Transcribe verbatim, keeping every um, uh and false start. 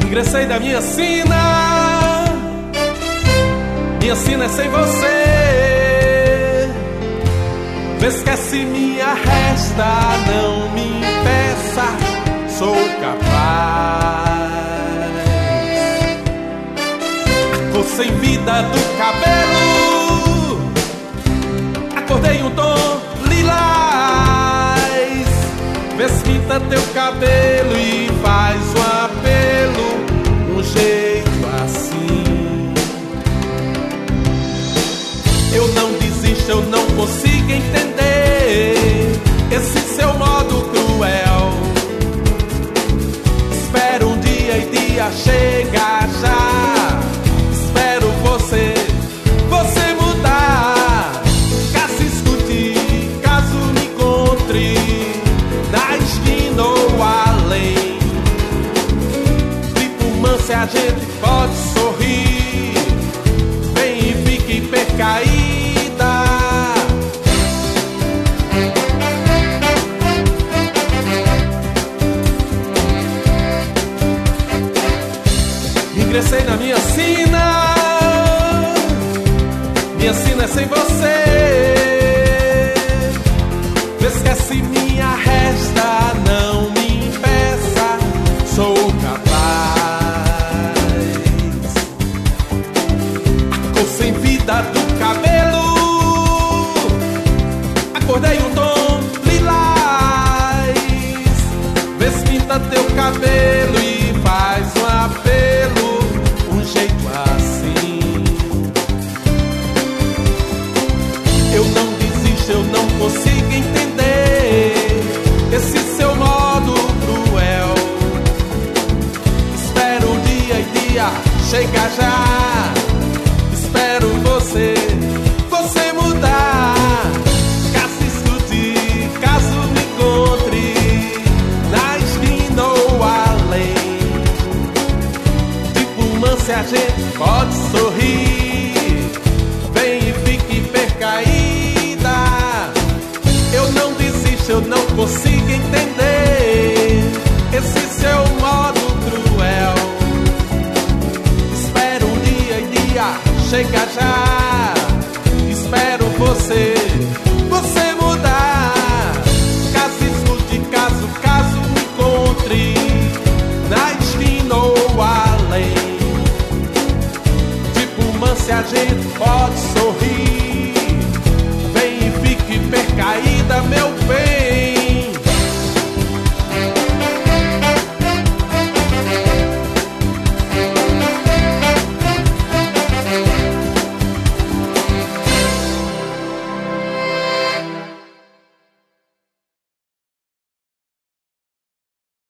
Ingressei na minha sina, minha sina é sem você. Vês que se me arresta, não me impeça, sou capaz. A cor sem vida do cabelo, acordei um tom lilás. Vês pinta teu cabelo e faz um apelo, um jeito assim. Eu não desisto, eu não consigo entender esse seu modo cruel. Espero um dia e dia chega já. Espero você, você mudar. Caso escute, caso me encontre na esquina ou além. Tipo mansa a gente pode sorrir. Vem e fique percaída. Ingressei na minha sina, minha sina é sem você. Vês que se me arresta, não me impeça, sou capaz. A cor sem vida do cabelo, acordei um tom lilás. Vês pinta teu cabelo e faz um apelo, um jeito assim. Eu não desisto, eu não consigo entender esse seu modo cruel. Espero um dia e dia chega já. Espero você, você mudar. Caso escute, caso me encontre na esquina ou além. Tipo mansa a gente pode sorrir.